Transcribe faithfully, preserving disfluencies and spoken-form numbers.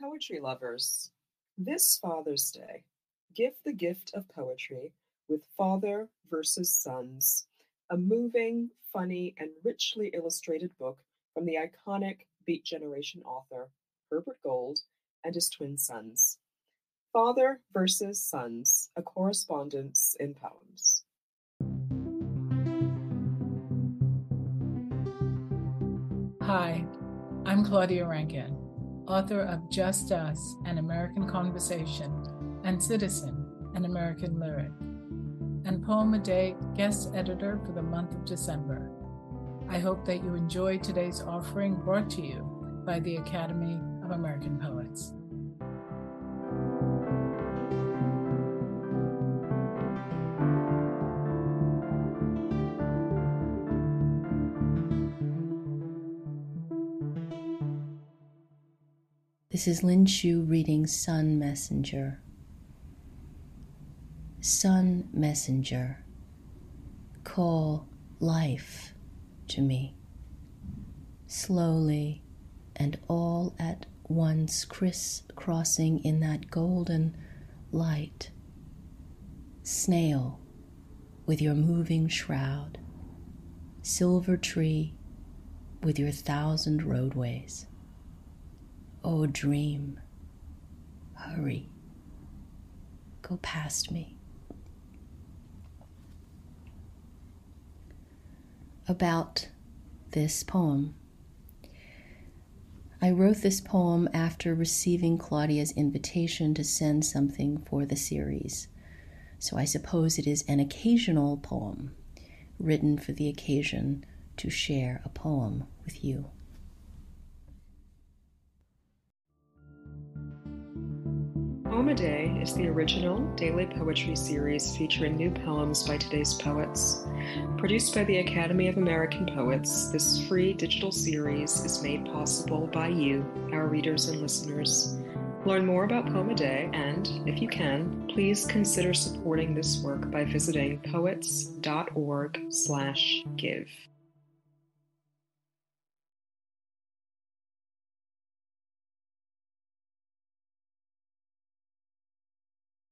Poetry lovers, this Father's Day, give the gift of poetry with Father versus Sons, a moving, funny, and richly illustrated book from the iconic Beat Generation author Herbert Gold and his twin sons. Father versus Sons, a correspondence in poems. Hi, I'm Claudia Rankin, author of Just Us, An American Conversation, and Citizen, An American Lyric, and Poem a Day guest editor for the month of December. I hope that you enjoyed today's offering brought to you by the Academy of American Poets. This is Lin Shu reading Sun Messenger. Sun Messenger, call life to me. Slowly and all at once criss-crossing in that golden light. Snail with your moving shroud. Silver tree with your thousand roadways. Oh, dream, hurry, go past me. About this poem. I wrote this poem after receiving Claudia's invitation to send something for the series, so I suppose it is an occasional poem, written for the occasion to share a poem with you. Poem a Day is the original daily poetry series featuring new poems by today's poets. Produced by the Academy of American Poets, this free digital series is made possible by you, our readers and listeners. Learn more about Poem a Day and, if you can, please consider supporting this work by visiting poets dot org slash give.